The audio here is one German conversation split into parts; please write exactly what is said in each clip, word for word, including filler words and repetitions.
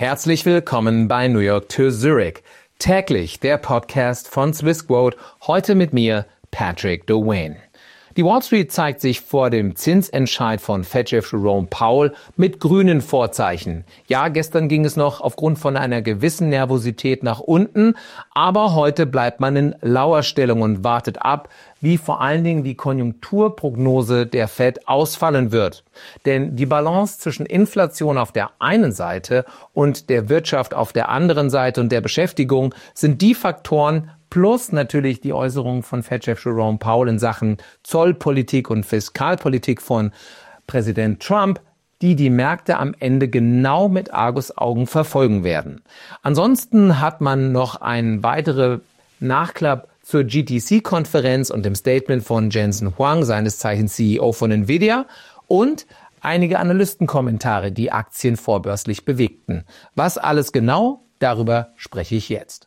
Herzlich willkommen bei New York to Zurich. Täglich der Podcast von Swissquote, heute mit mir, Patrick Dwayne. Die Wall Street zeigt sich vor dem Zinsentscheid von Fed-Chef Jerome Powell mit grünen Vorzeichen. Ja, gestern ging es noch aufgrund von einer gewissen Nervosität nach unten, aber heute bleibt man in Lauerstellung und wartet ab, wie vor allen Dingen die Konjunkturprognose der Fed ausfallen wird. Denn die Balance zwischen Inflation auf der einen Seite und der Wirtschaft auf der anderen Seite und der Beschäftigung sind die Faktoren, plus natürlich die Äußerungen von Fed-Chef Jerome Powell in Sachen Zollpolitik und Fiskalpolitik von Präsident Trump, die die Märkte am Ende genau mit Argusaugen verfolgen werden. Ansonsten hat man noch einen weiteren Nachklapp zur G T C-Konferenz und dem Statement von Jensen Huang, seines Zeichens C E O von Nvidia, und einige Analystenkommentare, die Aktien vorbörslich bewegten. Was alles genau, darüber spreche ich jetzt.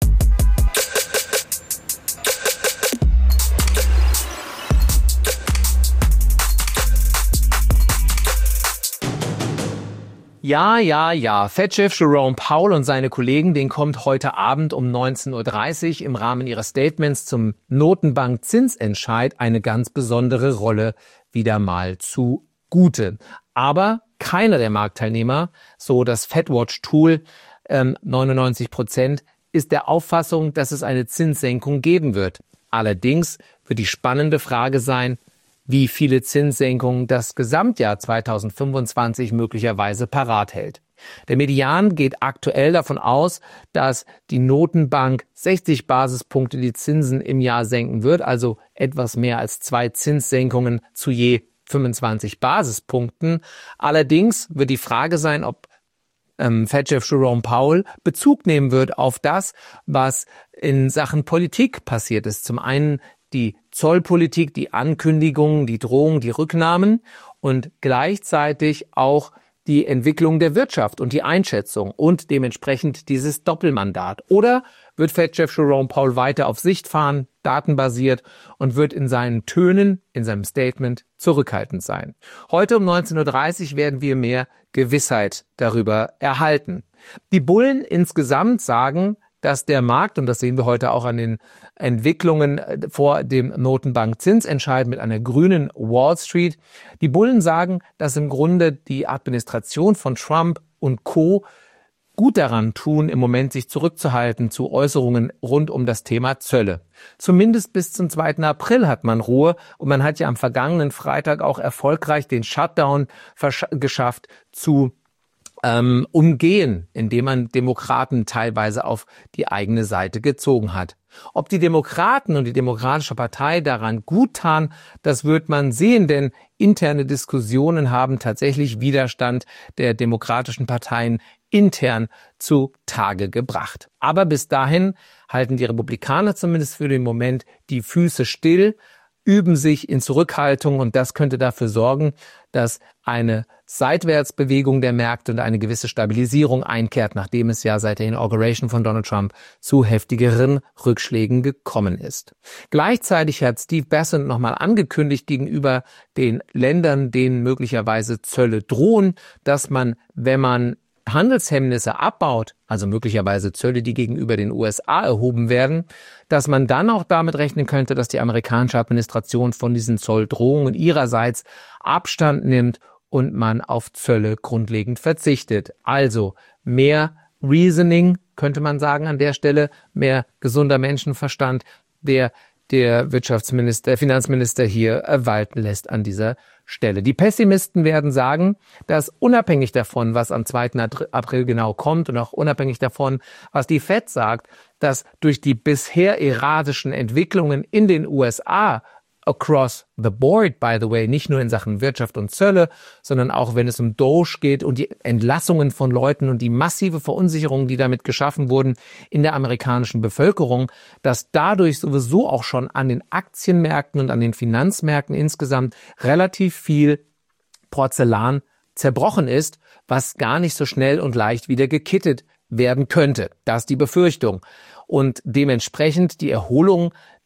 Ja, ja, ja, Fed-Chef Jerome Powell und seine Kollegen, denen kommt heute Abend um neunzehn Uhr dreißig im Rahmen ihrer Statements zum Notenbank-Zinsentscheid eine ganz besondere Rolle wieder mal zugute. Aber keiner der Marktteilnehmer, so das FedWatch-Tool, ähm, neunundneunzig Prozent, ist der Auffassung, dass es eine Zinssenkung geben wird. Allerdings wird die spannende Frage sein, wie viele Zinssenkungen das Gesamtjahr zweitausendfünfundzwanzig möglicherweise parat hält. Der Median geht aktuell davon aus, dass die Notenbank sechzig Basispunkte die Zinsen im Jahr senken wird, also etwas mehr als zwei Zinssenkungen zu je fünfundzwanzig Basispunkten. Allerdings wird die Frage sein, ob ähm, Fed-Chef Jerome Powell Bezug nehmen wird auf das, was in Sachen Politik passiert ist. Zum einen die Zollpolitik, die Ankündigungen, die Drohungen, die Rücknahmen und gleichzeitig auch die Entwicklung der Wirtschaft und die Einschätzung und dementsprechend dieses Doppelmandat. Oder wird Fed-Chef Jerome Powell weiter auf Sicht fahren, datenbasiert, und wird in seinen Tönen, in seinem Statement zurückhaltend sein? Heute um neunzehn Uhr dreißig werden wir mehr Gewissheit darüber erhalten. Die Bullen insgesamt sagen, dass der Markt, und das sehen wir heute auch an den Entwicklungen vor dem Notenbank-Zinsentscheid mit einer grünen Wall Street, die Bullen sagen, dass im Grunde die Administration von Trump und Co. gut daran tun, im Moment sich zurückzuhalten zu Äußerungen rund um das Thema Zölle. Zumindest bis zum zweiten April hat man Ruhe, und man hat ja am vergangenen Freitag auch erfolgreich den Shutdown versch- geschafft zu Ähm, umgehen, indem man Demokraten teilweise auf die eigene Seite gezogen hat. Ob die Demokraten und die Demokratische Partei daran gut taten, das wird man sehen, denn interne Diskussionen haben tatsächlich Widerstand der demokratischen Parteien intern zu Tage gebracht. Aber bis dahin halten die Republikaner zumindest für den Moment die Füße still, üben sich in Zurückhaltung, und das könnte dafür sorgen, dass eine Seitwärtsbewegung der Märkte und eine gewisse Stabilisierung einkehrt, nachdem es ja seit der Inauguration von Donald Trump zu heftigeren Rückschlägen gekommen ist. Gleichzeitig hat Steve Bassett nochmal angekündigt gegenüber den Ländern, denen möglicherweise Zölle drohen, dass man, wenn man Handelshemmnisse abbaut, also möglicherweise Zölle, die gegenüber den U S A erhoben werden, dass man dann auch damit rechnen könnte, dass die amerikanische Administration von diesen Zolldrohungen ihrerseits Abstand nimmt und man auf Zölle grundlegend verzichtet. Also mehr Reasoning, könnte man sagen an der Stelle, mehr gesunder Menschenverstand, der der Wirtschaftsminister, der Finanzminister hier walten lässt an dieser Stelle. Die Pessimisten werden sagen, dass unabhängig davon, was am zweiten April genau kommt, und auch unabhängig davon, was die Fed sagt, dass durch die bisher erratischen Entwicklungen in den U S A across the board, by the way, nicht nur in Sachen Wirtschaft und Zölle, sondern auch wenn es um Doge geht und die Entlassungen von Leuten und die massive Verunsicherung, die damit geschaffen wurden in der amerikanischen Bevölkerung, dass dadurch sowieso auch schon an den Aktienmärkten und an den Finanzmärkten insgesamt relativ viel Porzellan zerbrochen ist, was gar nicht so schnell und leicht wieder gekittet werden könnte. Das ist die Befürchtung. Und dementsprechend die Erholung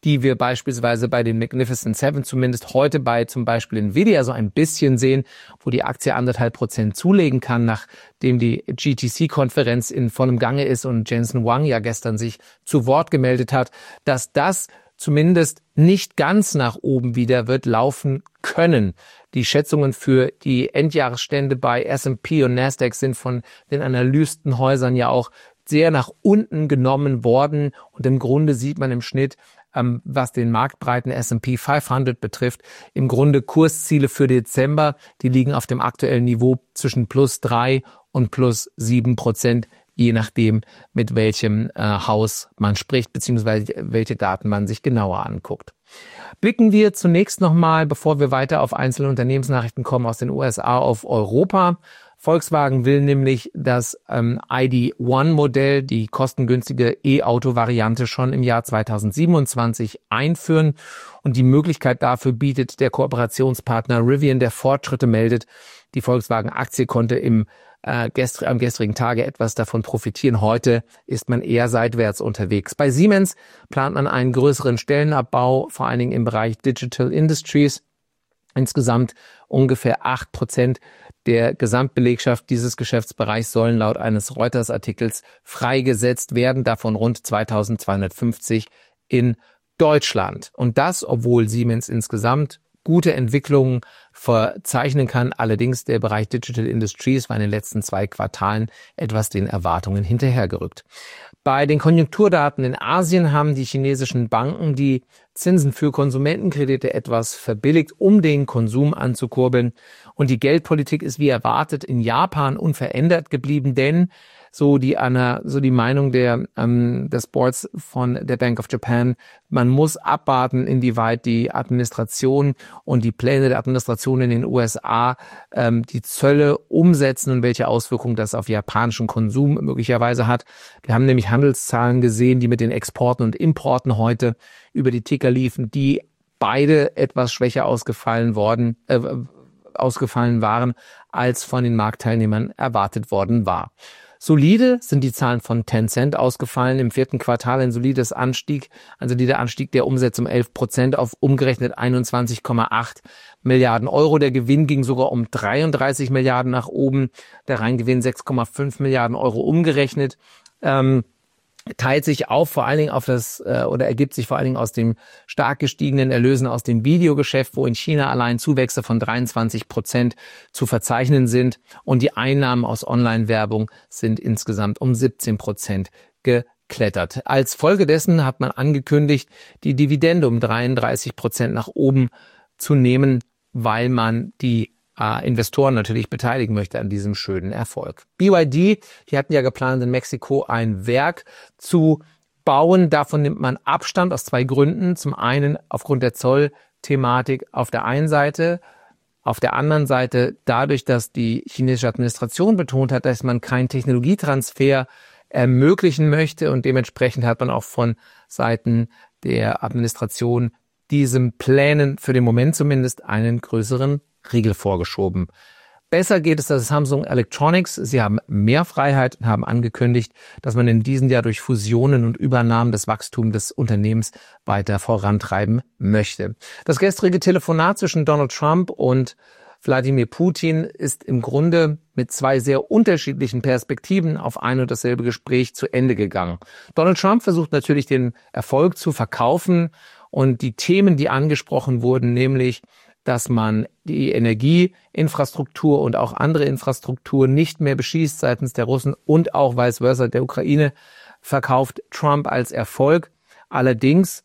die wir beispielsweise bei den Magnificent Seven zumindest heute bei zum Beispiel Nvidia so ein bisschen sehen, wo die Aktie anderthalb Prozent zulegen kann, nachdem die G T C-Konferenz in vollem Gange ist und Jensen Huang ja gestern sich zu Wort gemeldet hat, dass das zumindest nicht ganz nach oben wieder wird laufen können. Die Schätzungen für die Endjahresstände bei S und P und Nasdaq sind von den Analystenhäusern ja auch sehr nach unten genommen worden. Und im Grunde sieht man im Schnitt, ähm, was den marktbreiten S und P fünfhundert betrifft, im Grunde Kursziele für Dezember, die liegen auf dem aktuellen Niveau zwischen plus drei und plus sieben Prozent. Je nachdem, mit welchem äh, Haus man spricht, beziehungsweise welche Daten man sich genauer anguckt. Blicken wir zunächst nochmal, bevor wir weiter auf einzelne Unternehmensnachrichten kommen, aus den U S A auf Europa. Volkswagen will nämlich das ähm, I D eins Modell, die kostengünstige E-Auto-Variante, schon im Jahr zweitausendsiebenundzwanzig einführen. Und die Möglichkeit dafür bietet der Kooperationspartner Rivian, der Fortschritte meldet. Die Volkswagen-Aktie konnte im Äh, gestr- am gestrigen Tage etwas davon profitieren. Heute ist man eher seitwärts unterwegs. Bei Siemens plant man einen größeren Stellenabbau, vor allen Dingen im Bereich Digital Industries. Insgesamt ungefähr acht Prozent der Gesamtbelegschaft dieses Geschäftsbereichs sollen laut eines Reuters-Artikels freigesetzt werden, davon rund zweitausendzweihundertfünfzig in Deutschland. Und das, obwohl Siemens insgesamt gute Entwicklungen verzeichnen kann. Allerdings der Bereich Digital Industries war in den letzten zwei Quartalen etwas den Erwartungen hinterhergerückt. Bei den Konjunkturdaten in Asien haben die chinesischen Banken die Zinsen für Konsumentenkredite etwas verbilligt, um den Konsum anzukurbeln. Und die Geldpolitik ist wie erwartet in Japan unverändert geblieben, denn so die Anna, so die Meinung der ähm, des Boards von der Bank of Japan, man muss abwarten, inwieweit die Administration und die Pläne der Administration in den U S A ähm, die Zölle umsetzen und welche Auswirkungen das auf japanischen Konsum möglicherweise hat. Wir haben nämlich Handelszahlen gesehen, die mit den Exporten und Importen heute über die Ticker liefen, die beide etwas schwächer ausgefallen worden, äh, ausgefallen waren, als von den Marktteilnehmern erwartet worden war. Solide sind die Zahlen von Tencent ausgefallen. Im vierten Quartal ein solides Anstieg, ein solider Anstieg der Umsätze um elf Prozent auf umgerechnet einundzwanzig Komma acht Milliarden Euro. Der Gewinn ging sogar um dreiunddreißig Milliarden nach oben. Der Reingewinn sechs Komma fünf Milliarden Euro umgerechnet. Ähm, teilt sich auf vor allen Dingen auf das äh, oder ergibt sich vor allen Dingen aus dem stark gestiegenen Erlösen aus dem Videogeschäft, wo in China allein Zuwächse von dreiundzwanzig Prozent zu verzeichnen sind, und die Einnahmen aus Online-Werbung sind insgesamt um siebzehn Prozent geklettert. Als Folge dessen hat man angekündigt, die Dividende um dreiunddreißig Prozent nach oben zu nehmen, weil man die Äh, Investoren natürlich beteiligen möchte an diesem schönen Erfolg. B Y D, die hatten ja geplant, in Mexiko ein Werk zu bauen. Davon nimmt man Abstand aus zwei Gründen. Zum einen aufgrund der Zollthematik auf der einen Seite, auf der anderen Seite dadurch, dass die chinesische Administration betont hat, dass man keinen Technologietransfer ermöglichen möchte, und dementsprechend hat man auch von Seiten der Administration diesen Plänen für den Moment zumindest einen größeren Riegel vorgeschoben. Besser geht es das Samsung Electronics. Sie haben mehr Freiheit und haben angekündigt, dass man in diesem Jahr durch Fusionen und Übernahmen das Wachstum des Unternehmens weiter vorantreiben möchte. Das gestrige Telefonat zwischen Donald Trump und Wladimir Putin ist im Grunde mit zwei sehr unterschiedlichen Perspektiven auf ein und dasselbe Gespräch zu Ende gegangen. Donald Trump versucht natürlich, den Erfolg zu verkaufen, und die Themen, die angesprochen wurden, nämlich dass man die Energieinfrastruktur und auch andere Infrastruktur nicht mehr beschießt seitens der Russen und auch vice versa der Ukraine, verkauft Trump als Erfolg. Allerdings,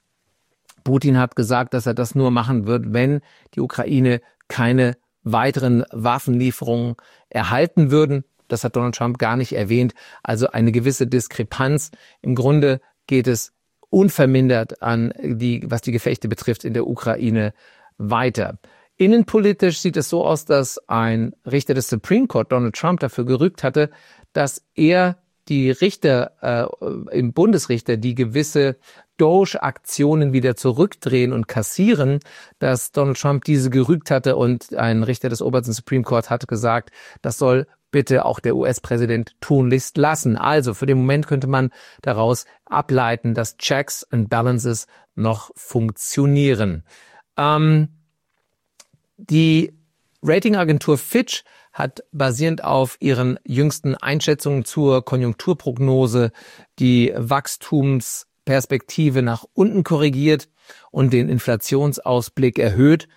Putin hat gesagt, dass er das nur machen wird, wenn die Ukraine keine weiteren Waffenlieferungen erhalten würden. Das hat Donald Trump gar nicht erwähnt. Also eine gewisse Diskrepanz. Im Grunde geht es unvermindert an die, was die Gefechte betrifft, in der Ukraine weiter. Innenpolitisch sieht es so aus, dass ein Richter des Supreme Court, Donald Trump, dafür gerügt hatte, dass er die Richter äh, im Bundesrichter, die gewisse Doge-Aktionen wieder zurückdrehen und kassieren, dass Donald Trump diese gerügt hatte, und ein Richter des obersten Supreme Court hatte gesagt, das soll bitte auch der U S-Präsident tunlichst lassen. Also für den Moment könnte man daraus ableiten, dass Checks and Balances noch funktionieren. Ähm, die Ratingagentur Fitch hat basierend auf ihren jüngsten Einschätzungen zur Konjunkturprognose die Wachstumsperspektive nach unten korrigiert und den Inflationsausblick erhöht.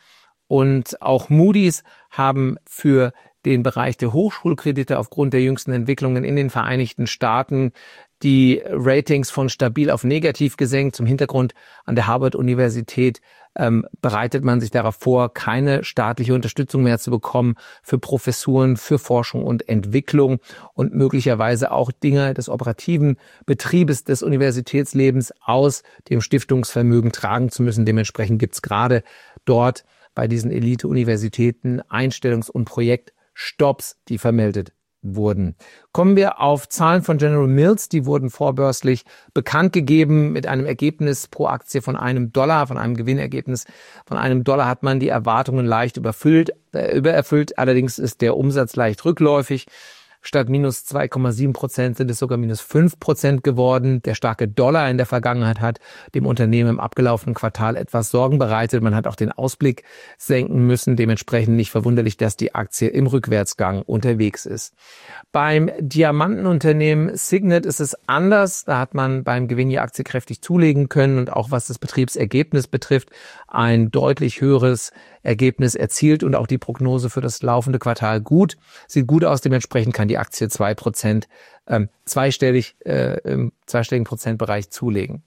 Und auch Moody's haben für den Bereich der Hochschulkredite aufgrund der jüngsten Entwicklungen in den Vereinigten Staaten die Ratings von stabil auf negativ gesenkt. Zum Hintergrund an der Harvard-Universität ähm, bereitet man sich darauf vor, keine staatliche Unterstützung mehr zu bekommen für Professuren, für Forschung und Entwicklung und möglicherweise auch Dinge des operativen Betriebes des Universitätslebens aus dem Stiftungsvermögen tragen zu müssen. Dementsprechend gibt es gerade dort bei diesen Elite-Universitäten Einstellungs- und Projektstopps, die vermeldet wurden. Kommen wir auf Zahlen von General Mills. Die wurden vorbörslich bekannt gegeben mit einem Ergebnis pro Aktie von einem Dollar. Von einem Gewinnergebnis von einem Dollar hat man die Erwartungen leicht überfüllt, äh, übererfüllt. Allerdings ist der Umsatz leicht rückläufig. Statt minus zwei Komma sieben Prozent sind es sogar minus fünf Prozent geworden. Der starke Dollar in der Vergangenheit hat dem Unternehmen im abgelaufenen Quartal etwas Sorgen bereitet. Man hat auch den Ausblick senken müssen. Dementsprechend nicht verwunderlich, dass die Aktie im Rückwärtsgang unterwegs ist. Beim Diamantenunternehmen Signet ist es anders. Da hat man beim Gewinn die Aktie kräftig zulegen können und auch was das Betriebsergebnis betrifft, ein deutlich höheres Ergebnis erzielt und auch die Prognose für das laufende Quartal gut. Sieht gut aus, dementsprechend kann die Aktie zwei Prozent, ähm, zweistellig, äh, im zweistelligen Prozentbereich zulegen.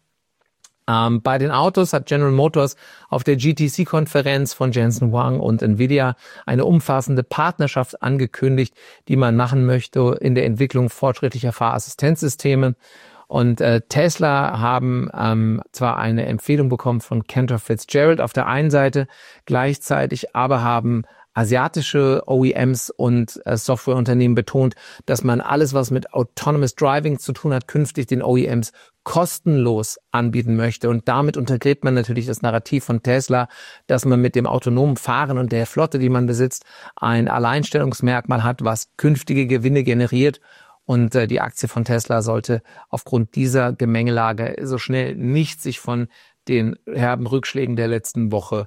Ähm, bei den Autos hat General Motors auf der G T C-Konferenz von Jensen Huang und Nvidia eine umfassende Partnerschaft angekündigt, die man machen möchte in der Entwicklung fortschrittlicher Fahrassistenzsysteme. Und äh, Tesla haben ähm, zwar eine Empfehlung bekommen von Cantor Fitzgerald auf der einen Seite, gleichzeitig aber haben asiatische O E Ms und äh, Softwareunternehmen betont, dass man alles, was mit Autonomous Driving zu tun hat, künftig den O E Ms kostenlos anbieten möchte. Und damit untergräbt man natürlich das Narrativ von Tesla, dass man mit dem autonomen Fahren und der Flotte, die man besitzt, ein Alleinstellungsmerkmal hat, was künftige Gewinne generiert. Und äh, die Aktie von Tesla sollte aufgrund dieser Gemengelage so schnell nicht sich von den herben Rückschlägen der letzten Woche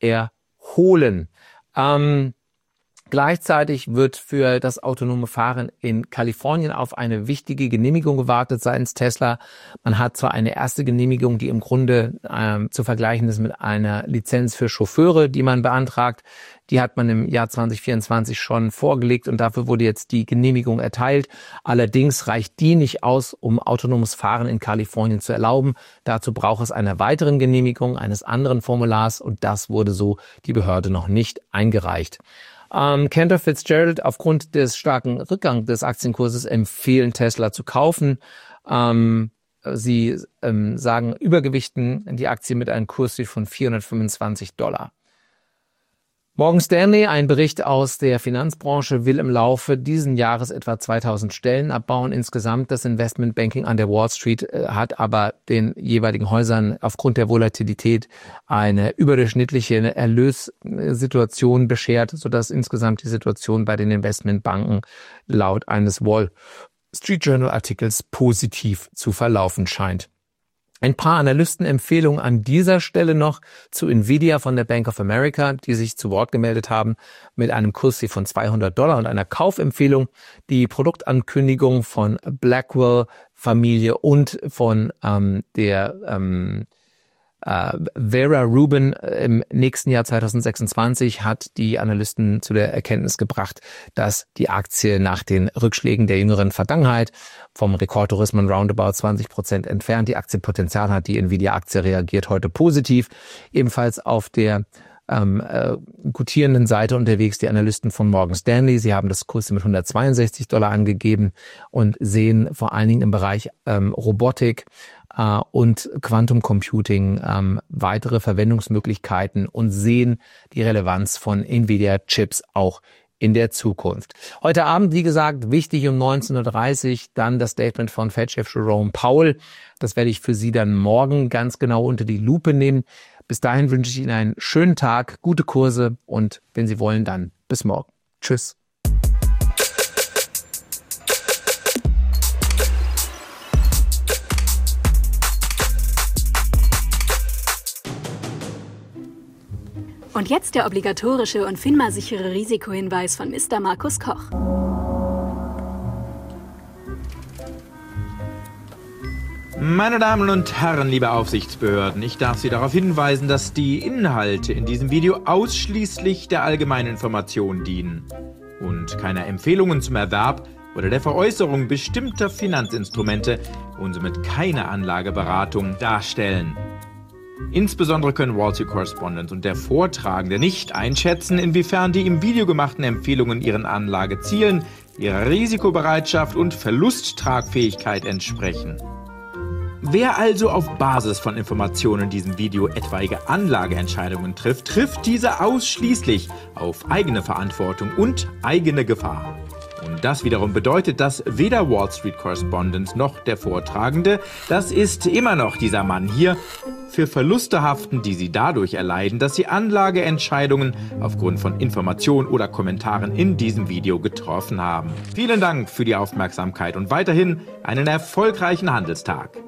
erholen. Ähm, gleichzeitig wird für das autonome Fahren in Kalifornien auf eine wichtige Genehmigung gewartet seitens Tesla. Man hat zwar eine erste Genehmigung, die im Grunde ähm, zu vergleichen ist mit einer Lizenz für Chauffeure, die man beantragt. Die hat man im Jahr zwanzig vierundzwanzig schon vorgelegt und dafür wurde jetzt die Genehmigung erteilt. Allerdings reicht die nicht aus, um autonomes Fahren in Kalifornien zu erlauben. Dazu braucht es eine weiteren Genehmigung eines anderen Formulars und das wurde so die Behörde noch nicht eingereicht. Ähm, Cantor Fitzgerald aufgrund des starken Rückgangs des Aktienkurses empfehlen Tesla zu kaufen. Ähm, sie ähm, sagen, übergewichten die Aktie mit einem Kursziel von vierhundertfünfundzwanzig Dollar. Morgan Stanley, ein Bericht aus der Finanzbranche, will im Laufe diesen Jahres etwa zweitausend Stellen abbauen. Insgesamt das Investmentbanking an der Wall Street äh, hat aber den jeweiligen Häusern aufgrund der Volatilität eine überdurchschnittliche Erlössituation beschert, sodass insgesamt die Situation bei den Investmentbanken laut eines Wall Street Journal Artikels positiv zu verlaufen scheint. Ein paar Analystenempfehlungen an dieser Stelle noch zu Nvidia von der Bank of America, die sich zu Wort gemeldet haben mit einem Kursziel von zweihundert Dollar und einer Kaufempfehlung. Die Produktankündigung von Blackwell Familie und von ähm, der ähm, äh, Vera Rubin im nächsten Jahr zweitausendsechsundzwanzig hat die Analysten zu der Erkenntnis gebracht, dass die Aktie nach den Rückschlägen der jüngeren Vergangenheit vom Rekordtourismus roundabout zwanzig Prozent entfernt die Aktienpotenzial hat. Die Nvidia-Aktie reagiert heute positiv. Ebenfalls auf der ähm, äh, gutierenden Seite unterwegs die Analysten von Morgan Stanley. Sie haben das Kurs mit hundertzweiundsechzig Dollar angegeben und sehen vor allen Dingen im Bereich ähm, Robotik äh, und Quantum Computing ähm, weitere Verwendungsmöglichkeiten und sehen die Relevanz von Nvidia-Chips auch in der Zukunft. Heute Abend, wie gesagt, wichtig um neunzehn Uhr dreißig, dann das Statement von Fed-Chef Jerome Powell. Das werde ich für Sie dann morgen ganz genau unter die Lupe nehmen. Bis dahin wünsche ich Ihnen einen schönen Tag, gute Kurse und wenn Sie wollen, dann bis morgen. Tschüss. Und jetzt der obligatorische und FINMA-sichere Risikohinweis von Mister Markus Koch. Meine Damen und Herren, liebe Aufsichtsbehörden, ich darf Sie darauf hinweisen, dass die Inhalte in diesem Video ausschließlich der allgemeinen Information dienen und keine Empfehlungen zum Erwerb oder der Veräußerung bestimmter Finanzinstrumente und somit keine Anlageberatung darstellen. Insbesondere können Wall Street Correspondent und der Vortragende nicht einschätzen, inwiefern die im Video gemachten Empfehlungen ihren Anlagezielen, ihrer Risikobereitschaft und Verlusttragfähigkeit entsprechen. Wer also auf Basis von Informationen in diesem Video etwaige Anlageentscheidungen trifft, trifft diese ausschließlich auf eigene Verantwortung und eigene Gefahr. Und das wiederum bedeutet, dass weder Wall Street Correspondent noch der Vortragende, das ist immer noch dieser Mann hier, für Verluste haften, die sie dadurch erleiden, dass sie Anlageentscheidungen aufgrund von Informationen oder Kommentaren in diesem Video getroffen haben. Vielen Dank für die Aufmerksamkeit und weiterhin einen erfolgreichen Handelstag.